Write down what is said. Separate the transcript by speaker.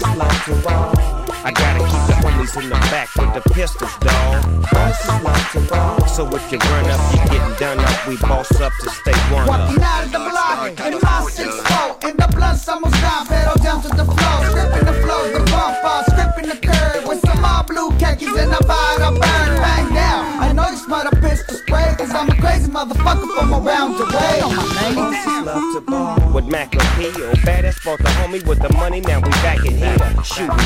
Speaker 1: Bosses love to ball.
Speaker 2: I gotta keep the homies in the back with the pistols, dawg.
Speaker 1: Bosses love to ball.
Speaker 2: So if you run up, you getting done up. We boss up to stay one up.
Speaker 3: Walking out of the block in my 6'4", and the blood's almost gone. Pedal down to the floor, scripting the flow, the bump off, scripting the curve with some all blue khakis and a bottle burn. Bang down. I know you smell the pistol spray, 'cause I'm a crazy motherfucker from around the way. On my name.
Speaker 1: Bosses love to ball.
Speaker 2: With Mac and P, oh badass brought the homie with the money. Now we back in here shooting.